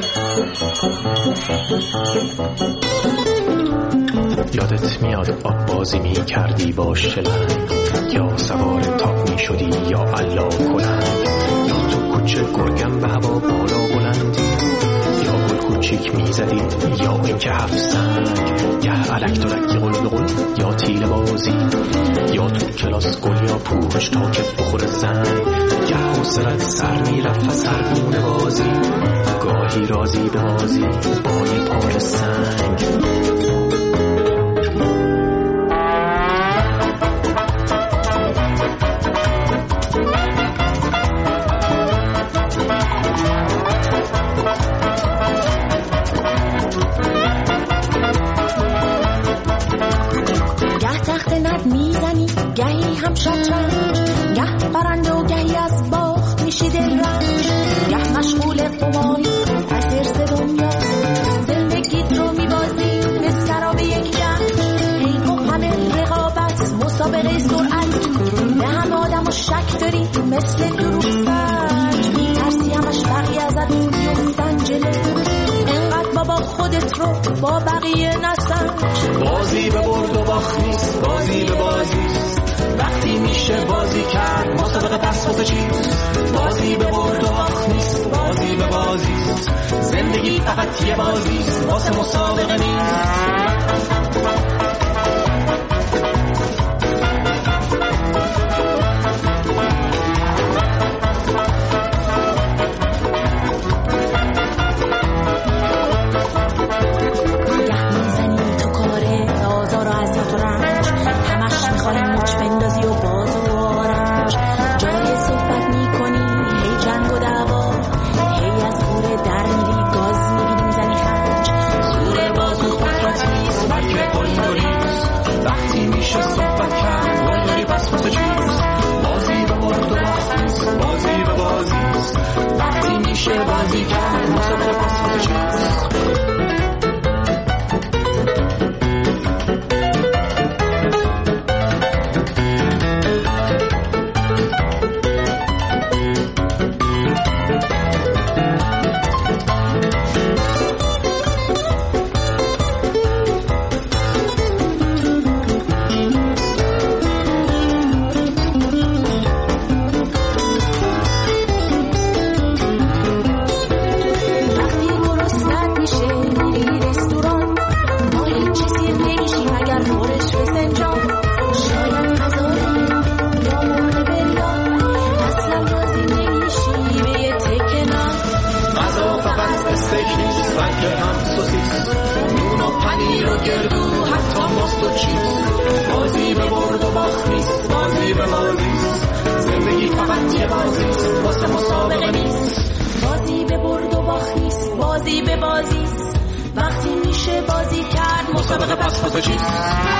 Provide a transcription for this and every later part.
یادت میاد آب بازی می کردی با شلنگ، یا سوار تاپ می شدی یا علا کلنگ، یا تو کوچه گرگم به هوا بالا بلندی، یا گل کوچیک می زدی یا اینکه هفت سنگ، گه علک دلک قل یا تیل بازی، یا تو کلاس گل یا پوچ تا که بخور زنگ، گه حوصلت سر می رفت سرگونه بازی، گاهی رازی به بازی با یه پار سنگ. گهی هم شطرنج، گه برنده و گهی از باخت میشی دلرنج، گه مشغول قماری از حرص دنیا، زندگیت رو میبازی مثل به یک جنگ، هی همه رقابت مسابقه سرعت، به همه آدم و شک داری مثل دروغ سنج، میترسی همش بقیه ازت بیفتن جلو، انقدر بابا خودت رو با بقیه نسنج. بازی به برد و باخت نیست، بازی به بازیست، وقتی میشه بازی کرد مسابقه پس واسه چیست، بازی به برد و باخت نیست، بازی به بازیست، زندگی فقط یه بازیست واسه مسابقه نیست. بازی کرد مسابقه پس واسه چیست. بازی به برد و باخت نیست، بازی به بازیست، زندگی فقط یه بازیست واسه مسابقه نیست. بازی به برد و باخت نیست، بازی به بازیست، وقتی میشه بازی کرد مسابقه پس واسه چیست.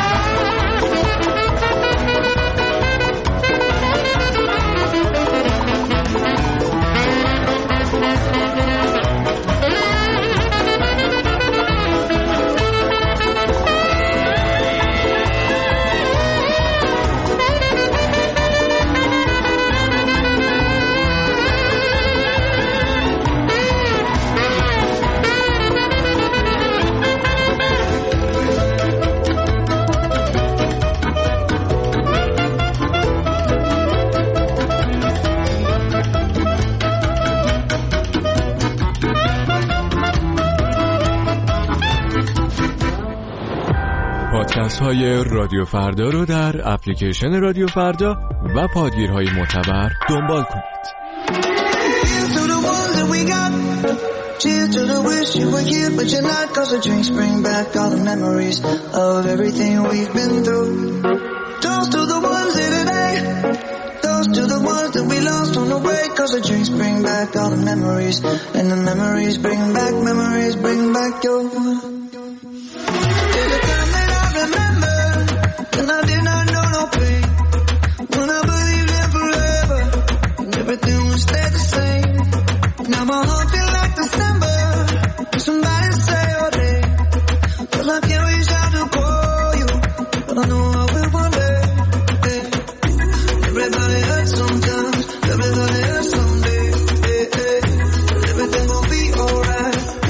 پادکست های رادیو فردا رو در اپلیکیشن رادیو فردا و پادگیرهای معتبر دنبال کنید. Cheers to the wish you were here but you're not, 'cause the drinks bring back all the memories of everything we've been through. Toast to the ones here today, toast to the ones that we lost on the way, 'cause the drinks bring back all the memories, and the memories bring back your. There's a time that I remember when I did not know no pain, when I believed in forever and everything would stay the same. Now my heart feels like December. Somebody say your name, 'cause I can't reach out to call you, but I know I will one day. Hey. Everybody hurts sometimes, everybody hurts someday. Hey, hey. Everything gon' be alright.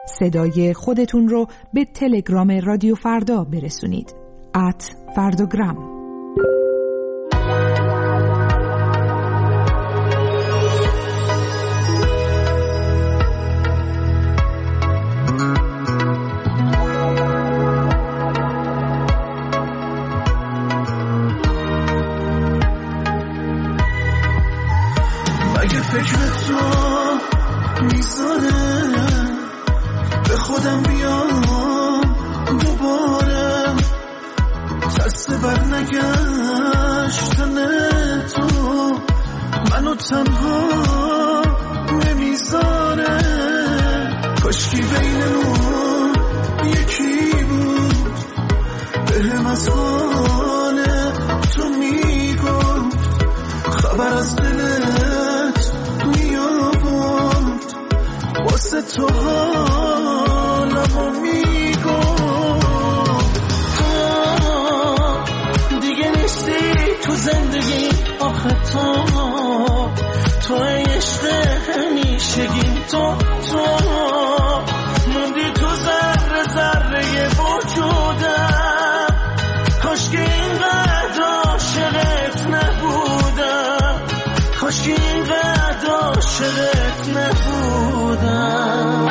صدای خودتون رو به تلگرام رادیو فردا برسونید. @فرداگرام. مگه فکر تو میذاره به خودم بیام دوباره، دست بر نگشتن تو منو تنها نمیذاره. کاشکی بینمون یکی بود بهم از حال تو میگفت، خبر از دلت میآورد، واسه تو حالمو میگفت. دیگه نیستی تو زندگی آخه تو عشق همیشگیم، تو موندی تو ذره ذره وجودم. کاش که اینقدر عاشقت نبودم، کاش که اینقدر عاشقت نبودم.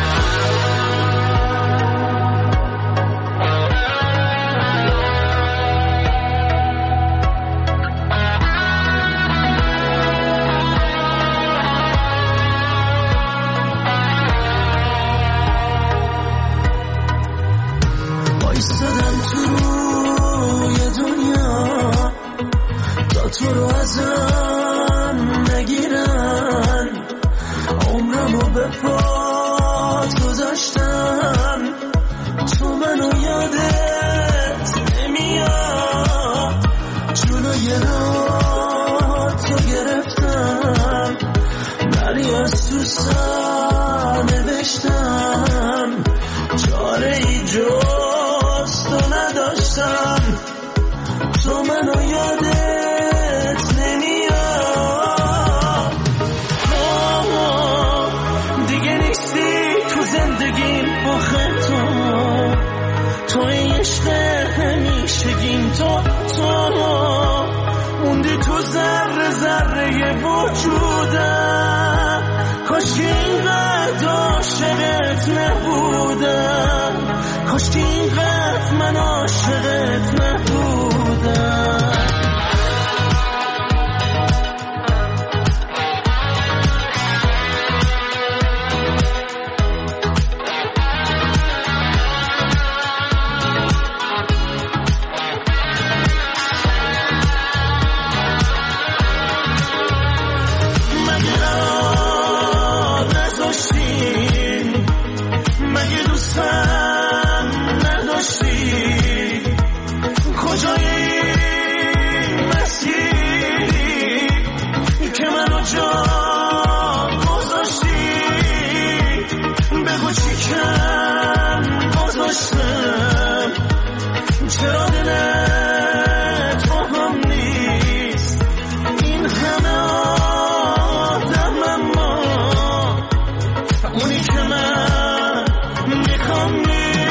بایستدم تو روی دنیا تا تو رو ازم نگیرن، عمرمو به پات گذاشتم، تو منو یادت نمیاد، جلوی راهاتو گرفتم، ولی از تو سر نوشتم، چاره ای جز تو نداشتم، تو منو یادت نمیاد. دیگه نیستی تو زندگیم آخه تو عشق همیشگیم، تو موندی تو ذره ذره وجودم. کاش که اینقدر عاشقت نبودم، کاش که اینقدر من عاشقت نبودم. مگه دوستم نداشتی؟ کجای این مسیری که منو جا گذاشتی؟ بگو چی کم گذاشتم، چرا دلت با هم نیست؟ این همه آدم اما اونی که من میخوام نیست.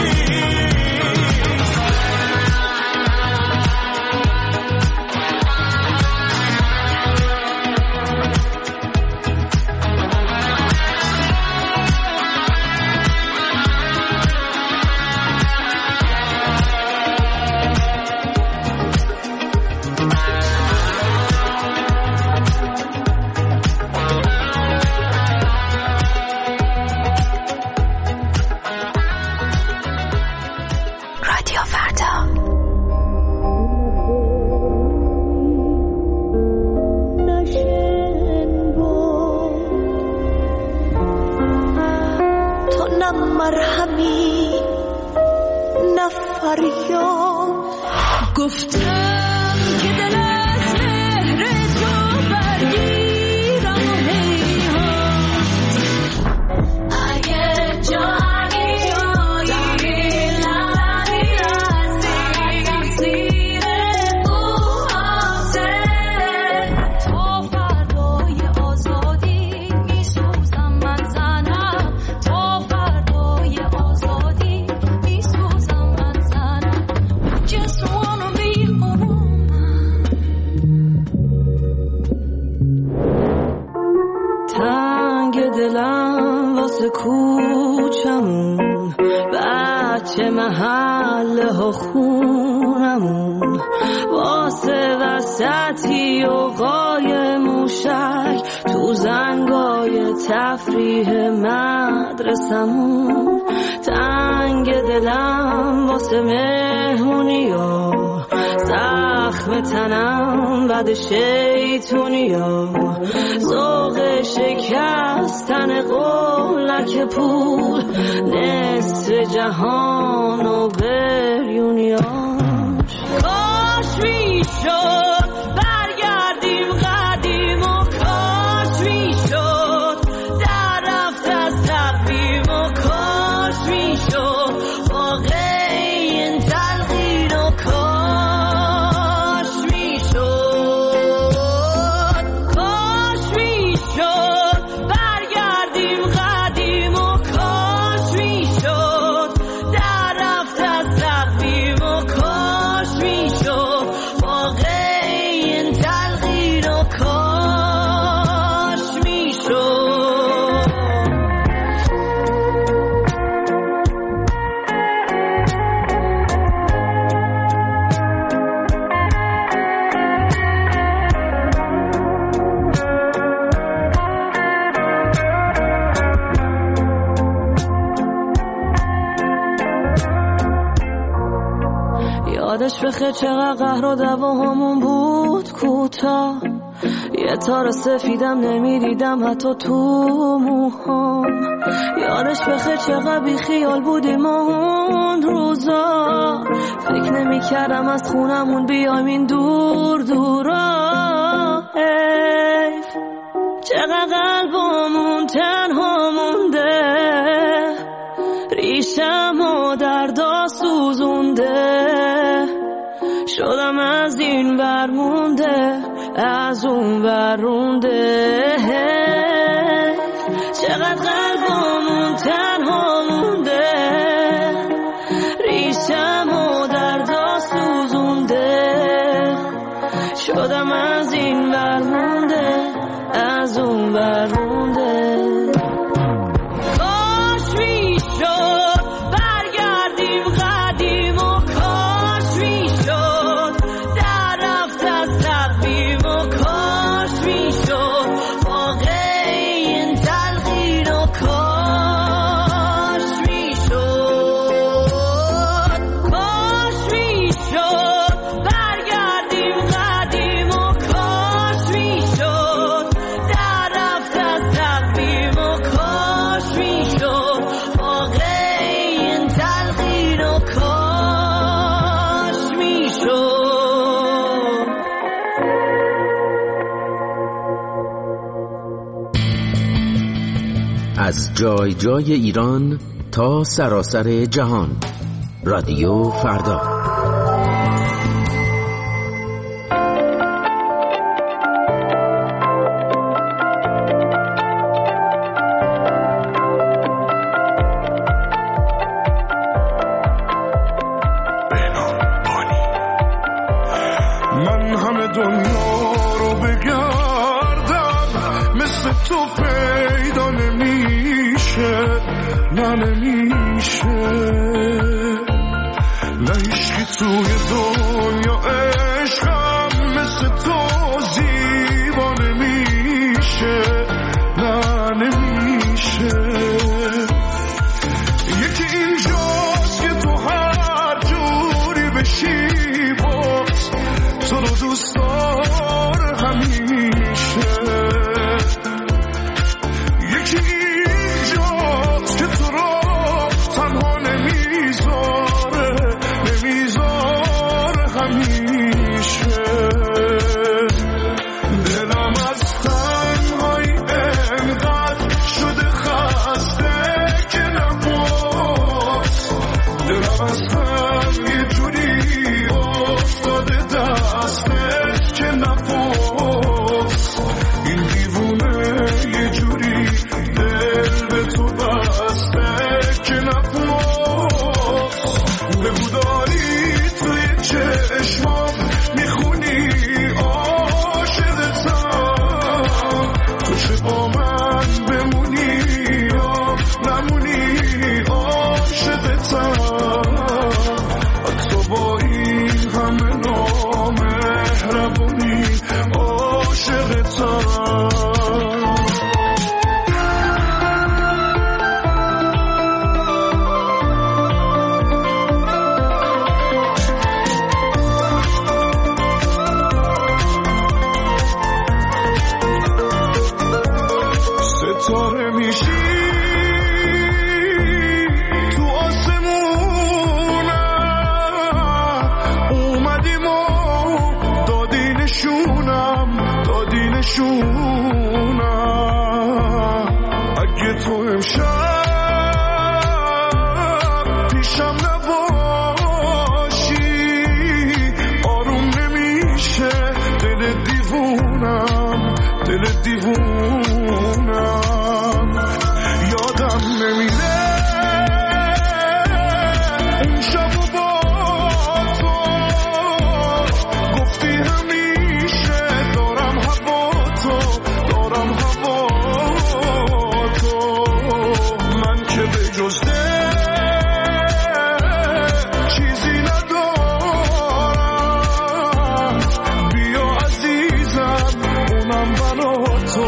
مرهمی نفریام گفتم که دل از مهر تو برگیرم و هیهات اگه جانی جایی لبی رسیدم زیر موهاته تا فردای آزادی میسوزم من زنم تا فردای کوچمون، بچه محله ها خونمون، واسه وسطی و قای موشک تو زنگای تفریح مدرسمون، تنگ دلم واسه مهمونیا، زخم تنم بد شیطونیا، ذوق شکستن قولک پول، نصف جهان و بریونیاش. کاش میشد برگردیم قدیم و کاش میشد در رفت از تقویم و کاش میشد واقعی این تلقین و کاش میشد، کاش میشد برگردیم قدیم و کاش میشد در رفت از تقویم و کاش میشد واقعی این تلقین و کاش میشد. یادش بخیر چقدر قهر و دعواهامون بود کوتاه، یه تار سفیدم نمیدیدم حتی تو موهام. یادش بخیر چقدر بی خیال بودیم اون روزا، فکر نمی‌کردم از خونمون بیایم این دور دورا. حیف چقدر قلبمون تنها مونده، ریشم و دردا سوزونده، شدم از این ور مونده از اون ور رونده. چقدر قلبمون تنها مونده، ریشم و دردا سوزونده، شدم از این ور مونده از اون ور رونده. کاش میشد برگردیم قدیم و کاش میشد در رفت از تقویم و کاش میشد واقعی این تلقین و کاش میشد، کاش میشد برگردیم قدیم و کاش میشد در رفت از تقویم و کاش میشد واقعی این تلقین و کاش میشد. از جای جای ایران تا سراسر جهان، رادیو فردا. من همه دنیا رو بگردم مثل تو پیدا نمیشه، نه نمیشه، نه عشقی توی دنیا عشقم مثل تو زیبا نمیشه، نه نمیشه. یکی اینجاست که تو هر جوری بشی باز تو رو دوست داره همیشه. یکی اینجاست که تو رو تنها نمیذاره دیوونم یادم نمیره اون شب و با تو گفتی همیشه دارم هوا تو من که به جز چیزی ندارم بیا عزیزم اونم برا تو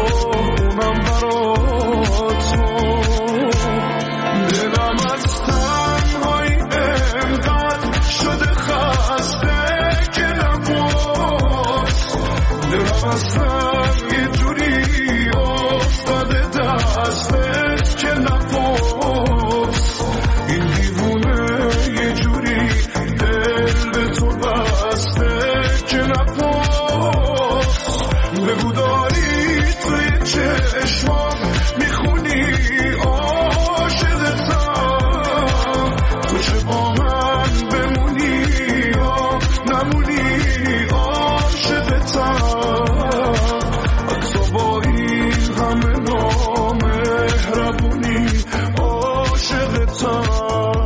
دلم از تنهایی انقدر شده خسته که نباز دلم اصلا یه جوری افتاده دستت که نباز این دیوونه یه جوری دل به تو بسته که نباز بگو داری توی چشمام میخونی عاشقتم تو چه با من بمونی یا نمونی عاشقتم اکسا با این همه نامهربونی عاشقتم.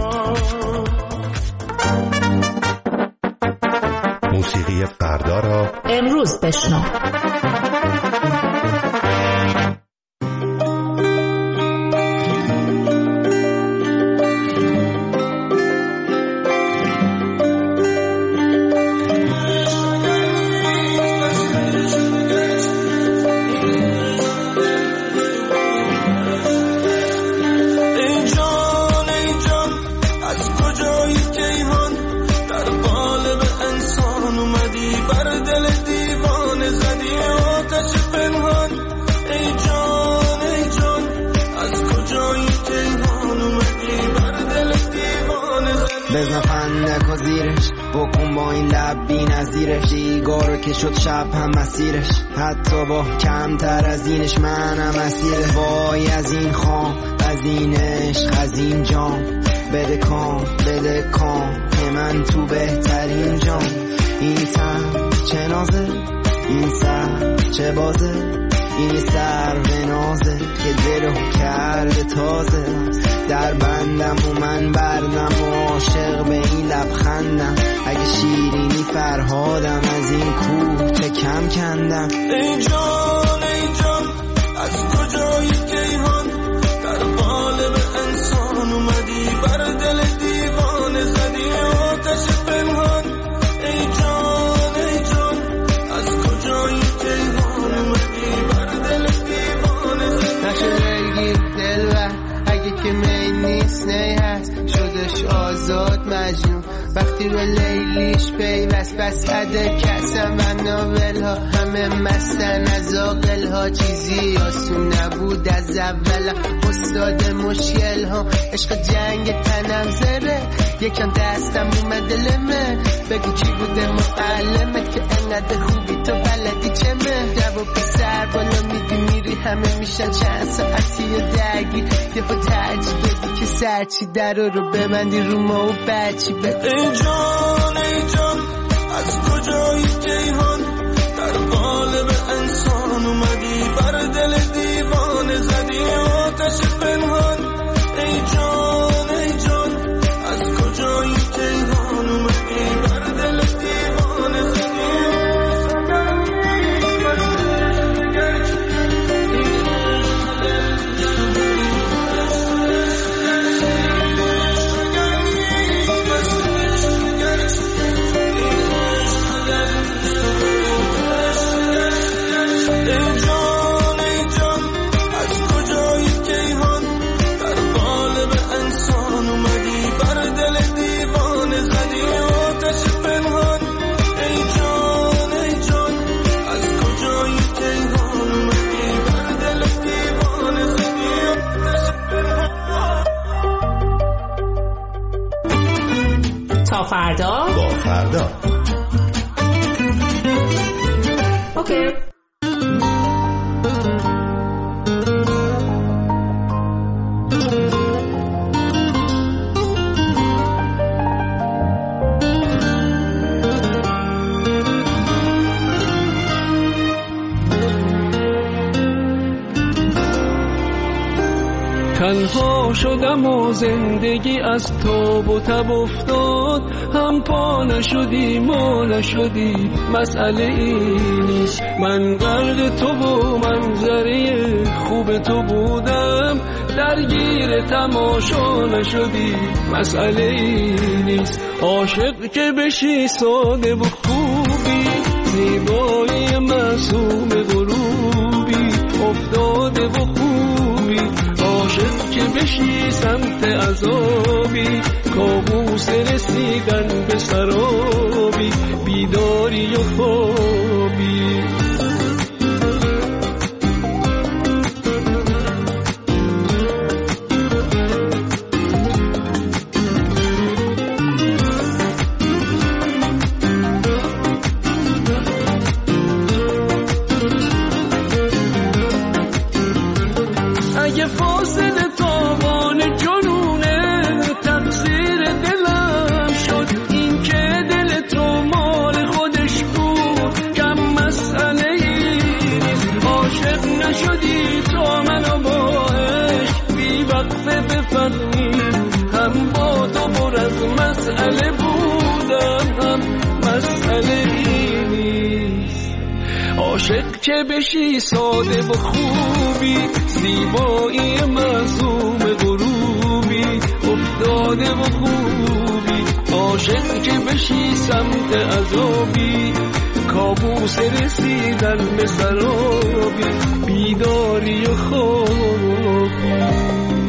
موسیقی فردا را امروز بشنو. بزن فندک و زیرش بکن با این لب بی نظیرش دیگارو که شد شب هم مسیرش حتی با کمتر از اینش منم اسیرش وای از این خام از این عشق از این جام بده کام من تو بهترین جام این تن چه نازه این سر چه بازه این سر به نازه که دلو کرده تازه در بندم و من بردم و عاشق به این لبخندم اگه شیرینی فرهادم از این کوه چه کم کندم ای جان از کجایی کیهان در قالب انسان اومدی بر دل دیوانه زدی آتش پنهان ای جان از کجایی کیهان اومدی بر دل دیوانه زدی نشه دلگیر دلبر اگه که می نیست نی هست شدش آزاد مجنون وقتی به لیلیش پیوست بس عده کسم و ناول ها همه مستن از آقل ها چیزی آسون نبود از اول استاد مشکل ها عشق جنگ تنم زره یکم دستم اومد لمه بگو کی بوده معلمت که انقدر خوبی تو بلدی چمه جواب پسر بالا میدی میری همه میشن چند ساعتی و درگیر یه خود ترجیح بدی که سرچی در رو ببندی رو ما و بچی بدی ای جان از کجایی کیهان در قالب انسان اومدی بر دل دیوانه زدی آتش پنهان ای جان از کجایی کیهان اومدی بر دل دیوانه زدی تا فردا با فردا اوکی. تنها شدم و زندگی از تاب و تب افتاد، هم پا نشدی ما نشدی مسئله ای نیست. من غرق تو و منظره خوب تو بودم، درگیر تماشا نشدی مسئله ای نیست. عاشق که بشی ساده و خوبی، زیبایی معصوم غروبی افتاده و خوبی. عاشق که بشی سمت عذابی، کابوس رسیدن به سرابی، بیداری و خوابی. اگه فاصله تاوان جنونه تقصیر دلم شد، این که دل تو مال خودش بود کم مسئله ای نیست. عاشق نشدی تا منو با عشق بی وقفه بفهمی، هم با تو پر از مسئله بودم هم مسئله ای نیست. عاشق که بشی ساده و خوبی، زیبایی معصوم غروبی افتاده و خوبی. عاشق که بشی سمت عذابی، کابوس رسیدن به سرابی، بیداری و خوابی.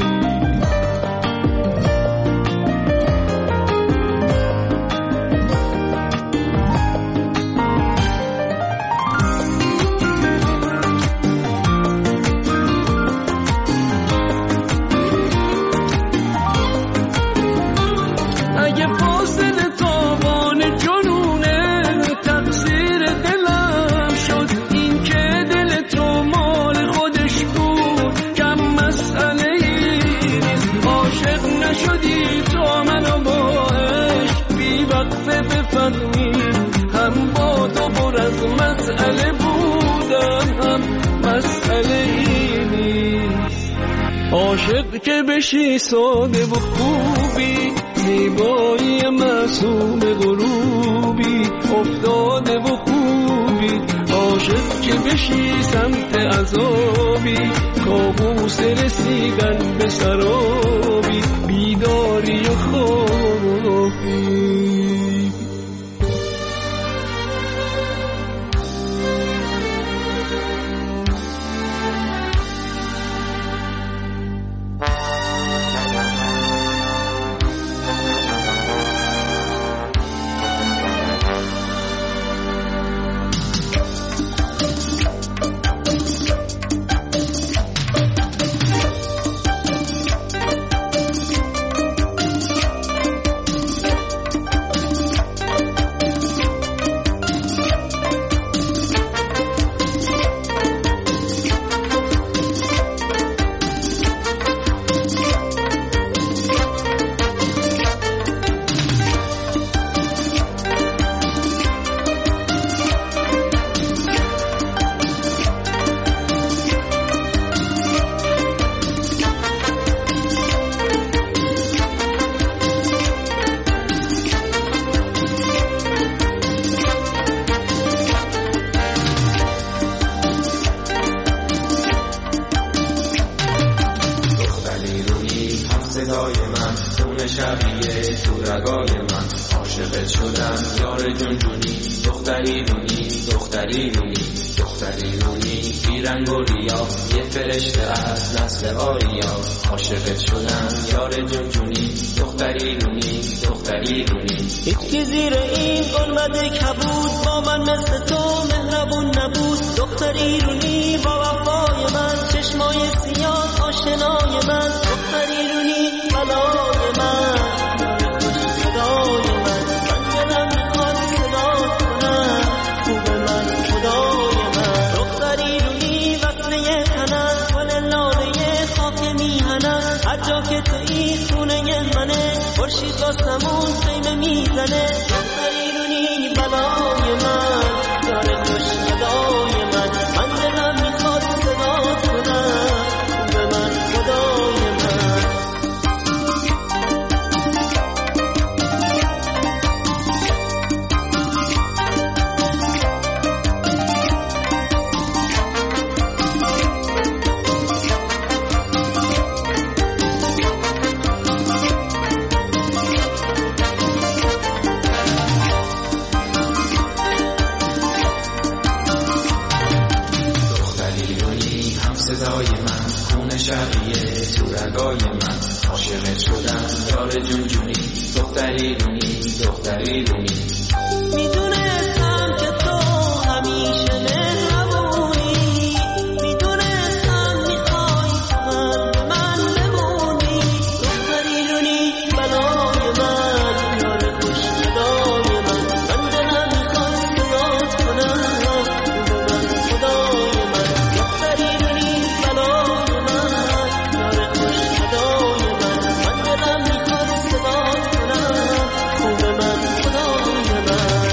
هم با تو پر از مسئله بودم هم مسئله ای نیست. عاشق که بشی ساده و خوبی، زیبایی معصوم غروبی افتاده و خوبی. عاشق که بشی سمت عذابی، کابوس رسیدن به سرابی، بیداری و خوابی. هیچی زیر این قلمت کبود با من مثل تو مهربون نبود. دختر ایرونی با وفای من، چشمای سیاه آشنای من. دختر ایرونی بلای من، صدای من. من دلم میخواد صدا کنم، خوب من خدای من. دختر ایرونی وصله تنم، گل لاله خاک میهنم. هر جا که تویی خونه منه، خورشید با سمون خیمه میزنه. دختر ایرونی بلای من، داره خوش صدای من. من دلم میخواد صدا کنم، خوب من خدای من. شدم یار جون جونی دختری رونی دختری رونی میدونستم که تو همیشه مهربونی میدونستم میخوای تو من بمونی دختری رونی بلای من یار خوش صدای من دلم میخواد صدات کنم رو من خدای من دختری رونی بلای من یار خوش صدای من دلم میخواد صدات کنم خوب من خدای من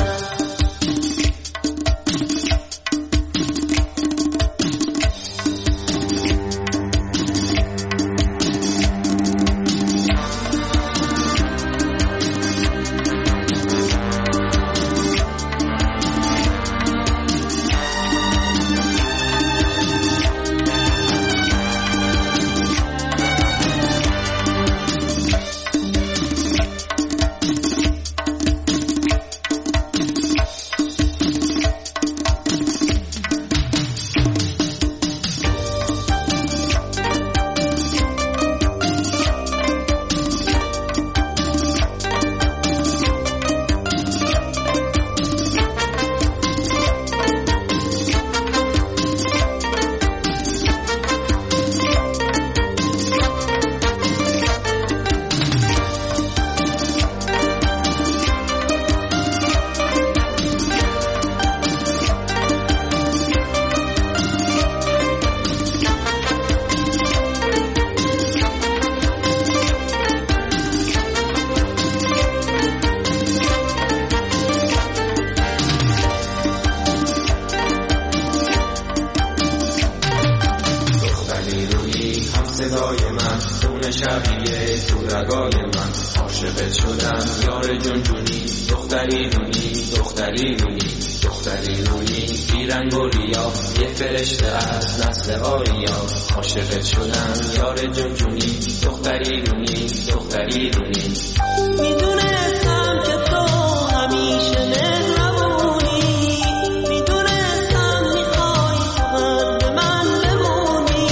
صدای من خون شبیه تو رگای من عاشقت شدم یار جون جونی دختری رونی دختری رونی دختری رونی بیرنگ و ریا یه فرشته از نسل آریا عاشقت شدم یار جون جونی دختری رونی دختری رونی میدونستم که تو همیشه مهربونی میدونستم میخوای تو به من بمونی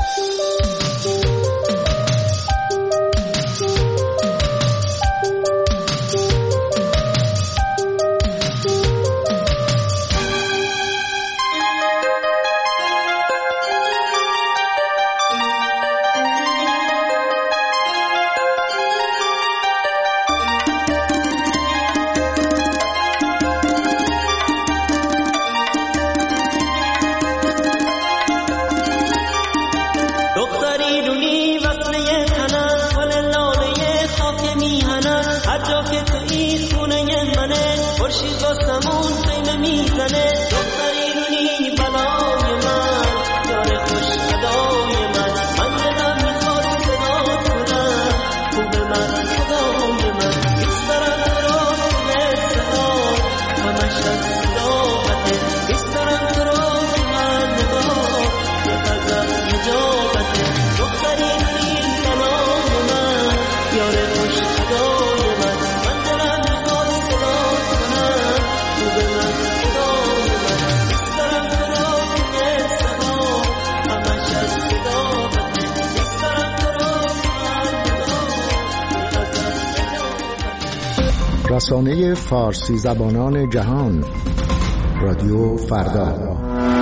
رسانه فارسی زبانان جهان رادیو فردا.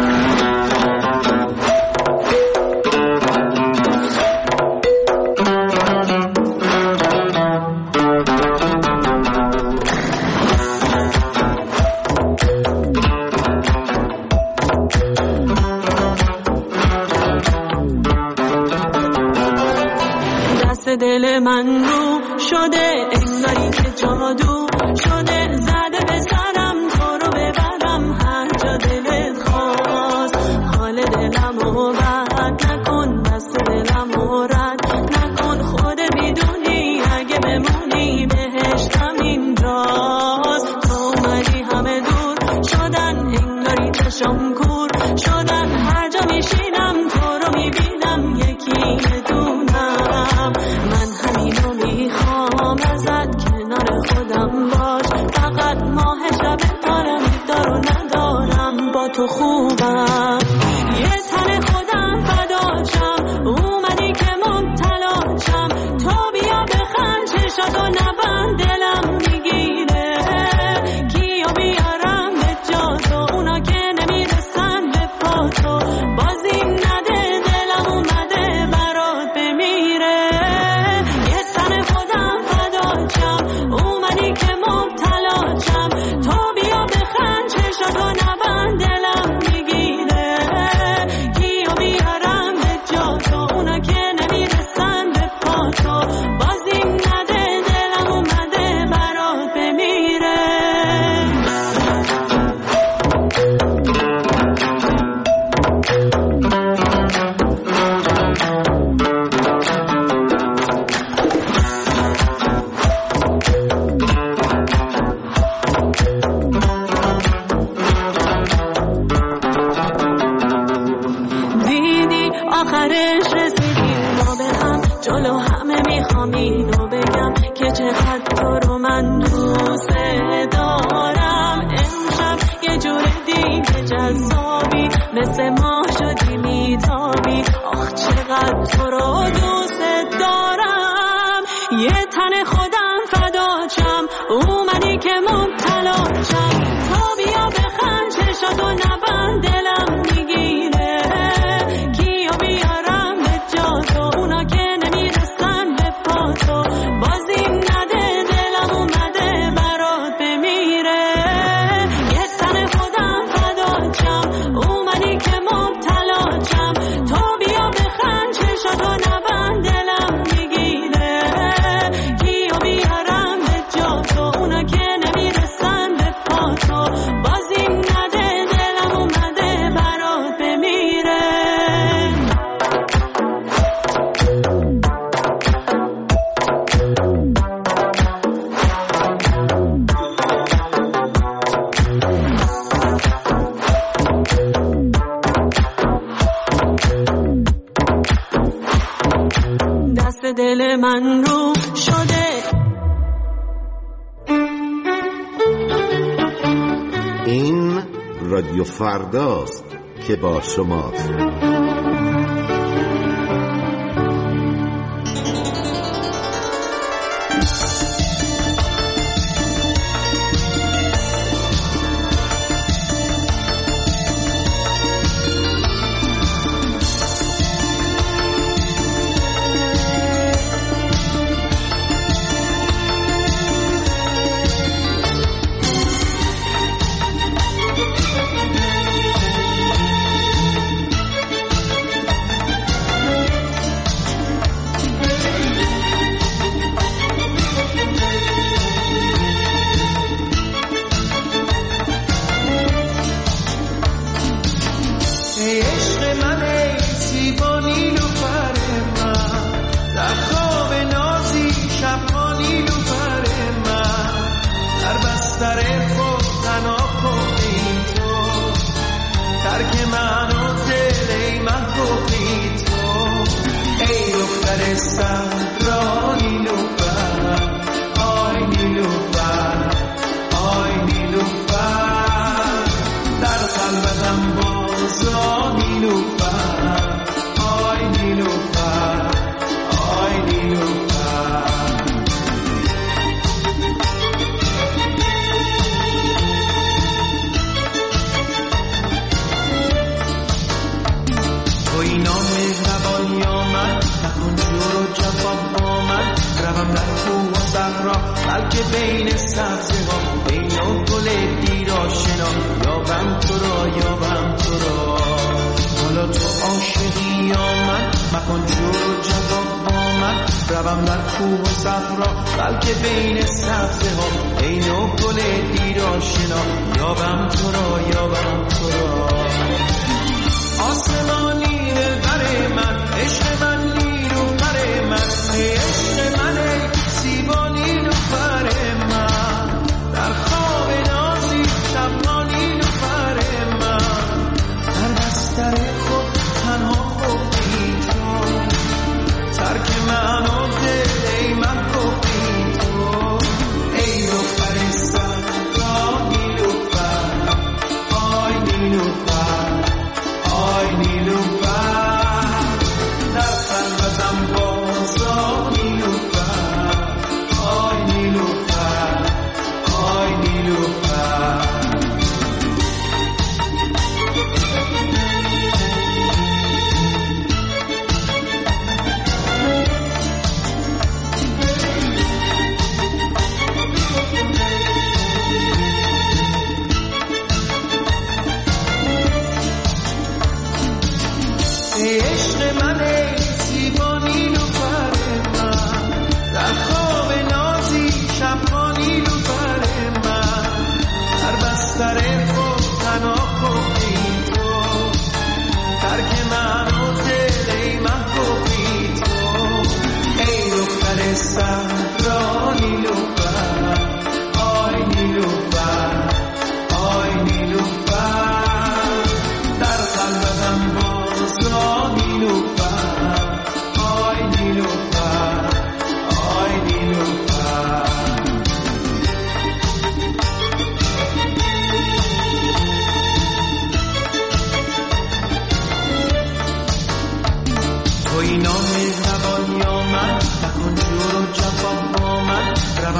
دست دل من رو شده انگاری که جادو شده زده به سرم تو رو ببرم هر جا دلت خواست حال دلم رو بد نکن دست دلم رو رد نکن خود میدونی اگه بمونی بهشتم اینجاست تو اومدی همه دور شدن انگاری چشم کور شدن هر جا میشینم تو رو میبینم یکی بدونم من همینو میخوام ازت کنار خودم باش فقط ماه شب دارم دارو ندارم با تو خوبم یه تن خودم فداشم اومدی که مبتلاشم تو بیا بخوام بگم که چقدر تو رو من دوست دارم. امشب یه جور دیگه جذابی، مثل ما شدی میتابی. آخ چقدر تو رو دوست دارم. یه تن خودم فداچم، اومدی که مبتلاچم. تا بیا بخند چشاتو نبند، دلم میگیره. کیو بیارم به جاتو، اونا که نمیرسن به پاتو. بازی نده دلم اومده برات بمیره. یه تن خودم فداچم، اومدی که مبتلاچم. تو بیا بخند چشاتو نبند، دلم میگیره. کیو بیارم به جاتو، اونا که نمیرسن به پاتو. بازی نده دلم اومده برات بمیره. دست دل من رو شده. این رادیو فرداست که با شماست.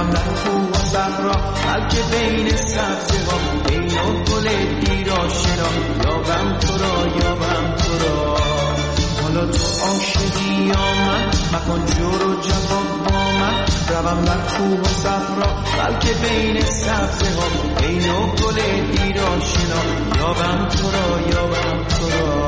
روم در کوه و صحرا بلکه بین سبزه ها بین گل دیراشنا یابم تو را یابم تو را حالا تو عاشقی یا من مکن جور و جواب با من روم در کوه و صحرا بلکه بین سبزه ها بین گل دیراشنا یابم تو را یابم تو را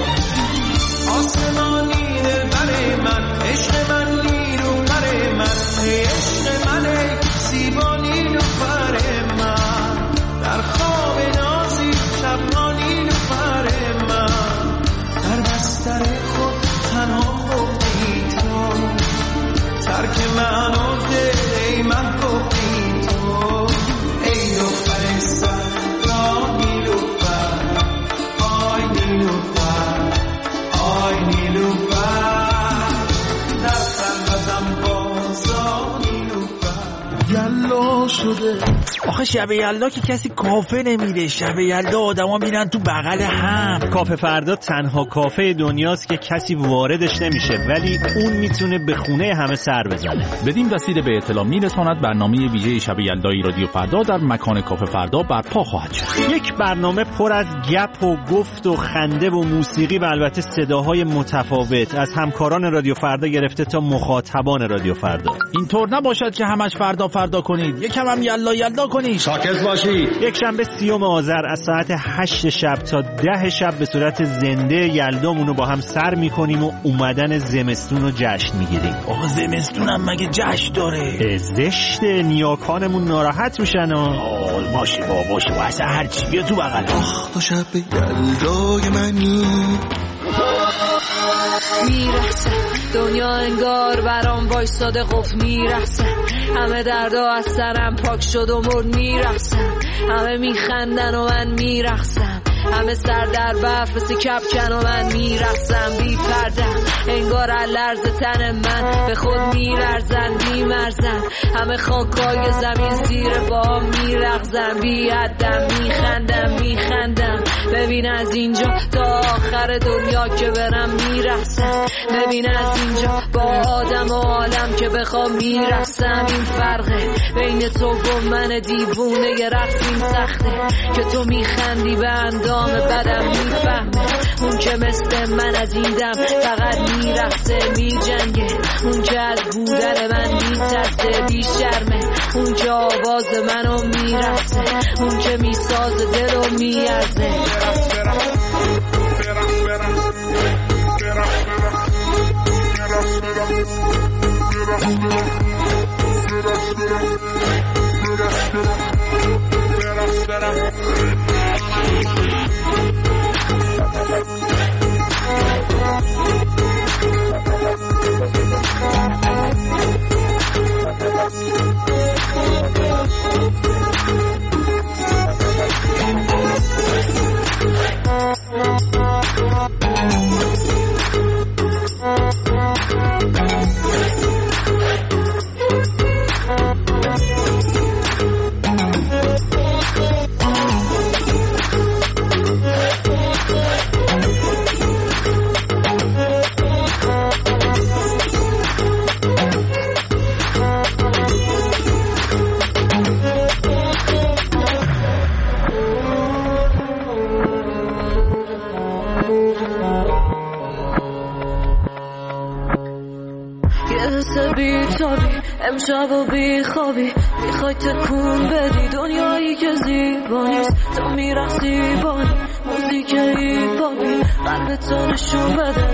آسمانی دل بر من عشق من نیرو بر من عشق من زیبا نیرو بر من در خواب نازی شب نیرو بر من در بستر خود تنها خوابی تو ترک من و دل ای من گفتی تو ای دختر سهرا نیلوفر آی نیلوفر آی نیلوفر در خلوتم بازا نیلوفر یلا شده. آخه شب یلدا که کسی کافه نمیره، شب یلدا آدما میرن تو بغل هم. کافه فردا تنها کافه دنیاست که کسی واردش نمیشه، ولی اون میتونه به خونه همه سر بزنه. بدین وسیله به اطلاع میرساند برنامه ویژه شب یلدای رادیو فردا در مکان کافه فردا برپا خواهد شد. یک برنامه پر از گپ و گفت و خنده و موسیقی و البته صداهای متفاوت از همکاران رادیو فردا گرفته تا مخاطبان رادیو فردا. اینطور نباشد که همش فردا فردا کنید، یکم هم یلا یلا کنید. ساکت باشید. یک شنبه 30 آذر از ساعت 8 شب تا 10 شب به صورت زنده یلدامون رو با هم سر میکنیم و اومدن زمستون رو جشن میگیریم. آقا زمستون هم مگه جشن داره؟ زشت، نیاکانمون ناراحت میشن. باشه باشه اصلا هرچی بیا تو بغل. آخ تو شب یلدای منی میرسه دنیا انگار برام وایساده قفل میرسه، همه دردا از سرم پاک شد و مرد میرسم، همه میخندن و من میرقصم، همه سر در برف مثل کپکن و من میرقصم بی پردم، انگار لرز تن من به خود میلرزن بیمرزن، همه خاکای زمین زیر پاهم میرقصن بی حدم میخندم ببین از اینجا تا آخر دنیا که برم میرقصم، ببین از اینجا با آدم و عالم که بخوام میرقصم، این فرقه بین تو و من دیوونه یه رقص این سخته که تو میخندی به اندام بدم میفهمه، اون که مثل من از این دم فقط میرقصه میجنگه، اون که از بودن من میترسه بیشرمه، اون که آواز منو میرقصه، اون که میسازه دلو میارزه. امشب و بی خوابی میخوای تکون بدی دنیایی که زیبا نیست، تو میرقصی بانی موزیک ایپاپی قلبتو نشون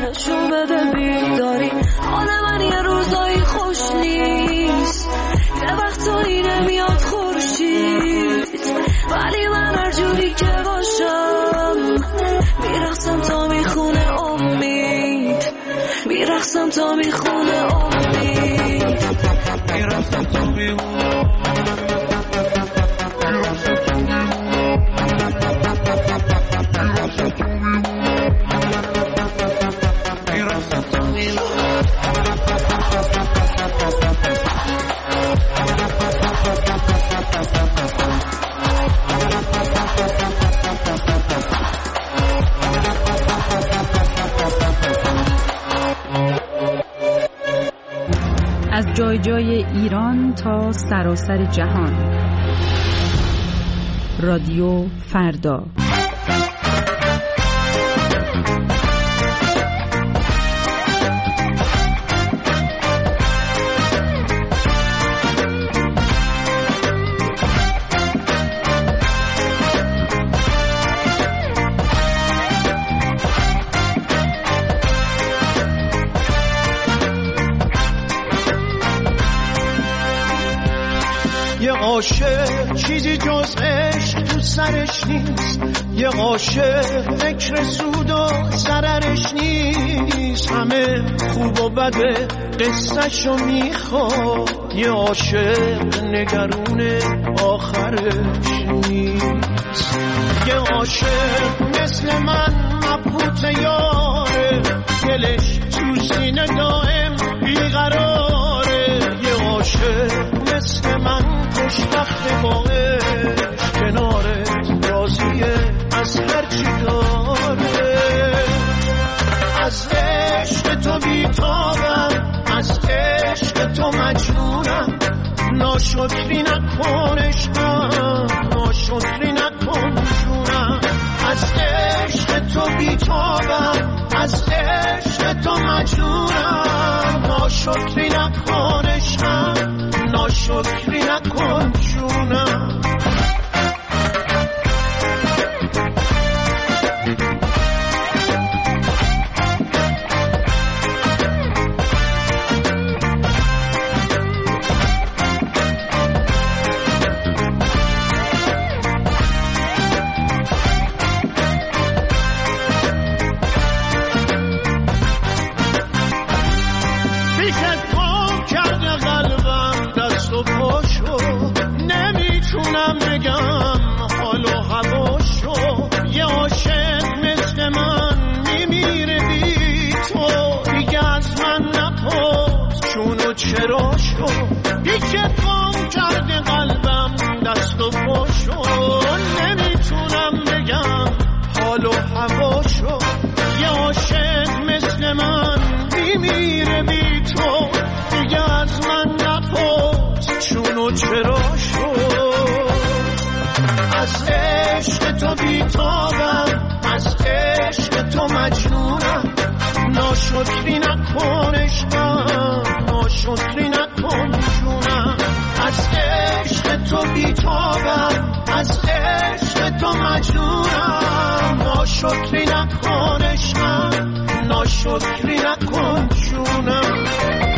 بده بیداری، حال من یه روزایی خوش نیست، یه وقتایی نمیاد خورشید، ولی من هر جوری که باشم میرقصم تا میخونه امید، میرقصم تا میخونه امید، میرقصم تا میخونه جای ایران تا سراسر جهان. رادیو فردا. یه عاشق چیزی جز عشق تو سرش نیست، یه عاشق فکر سود و ضررش نیست، همه خوب و بده قصه‌شو میخواد، یه عاشق نگرون آخرش نیست. یه عاشق مثل من مبهوت یاره، دلش تو سینه دائم بیقراره، یه عاشق مثل من خوشبخت با عشق، کنارت راضیه از هرچی داره. از عشق تو بیتابم، از عشق تو مجنونم، ناشکری نکن عشقم، ناشکری نکن جونم. از عشق تو بیتابم، از عشق تو مجنونم، ناشکری نکن عشقم، ناشکری نکن جونم. چرا شو دیگه گم کرده قلبم دست و پاشو، نمیتونم بگم حال و هواشو، یه عاشق مثل من میمیره بی تو، دیگه از من نپرس چون و چرا شو. از عشق تو بیتابم، از عشق تو مجنونم، ناشکری نکن عشقم، ناشکری نکن جونم. از عشق تو بیتابم، از عشق تو مجنونم، ناشکری نکن عشقم، ناشکری نکن جونم.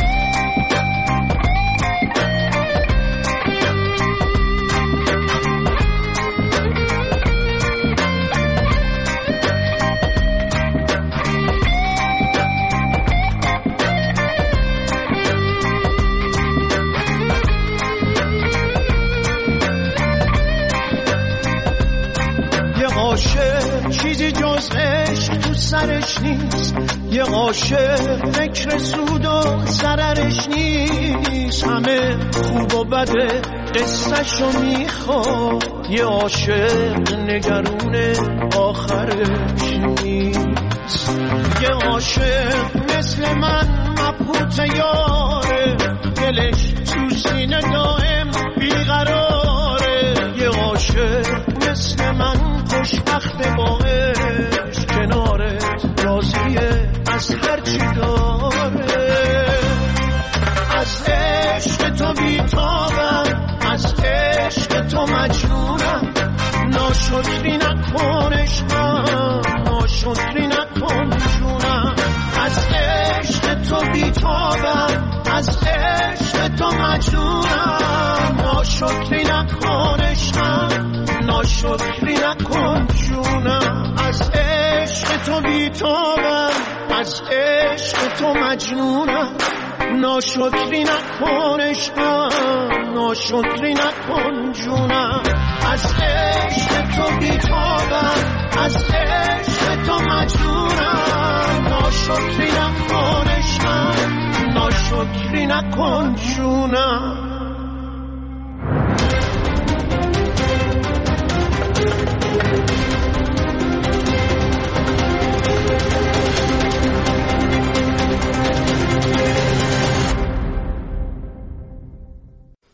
چیزی جز عشق تو سرش نیست، یه عاشق فکر سود و ضررش نیست، همه خوب و بده قصه‌شو میخواد، یه عاشق نگرون آخرش نیست. یه عاشق مثل من مبهوت یاره، دلش تو سینه دائم بیقراره، یه عاشق مثل من خوشبخت با عشق، کنارت راضیه از هرچی داره. از عشق تو بیتابم، از عشق تو مجنونم، ناشکری نکن عشقم، ناشکری نکن جونم. از عشق تو بیتابم، از عشق تو مجنونم، ناشکری نکن عشقم، ناشکری نکن جونم. از عشق تو بیتابم، از عشق تو مجنونم، ناشکری نکن عشقم، ناشکری نکن جونم. از عشق تو بیتابم، از عشق تو مجنونم، ناشکری نکن عشقم، ناشکری نکن جونم.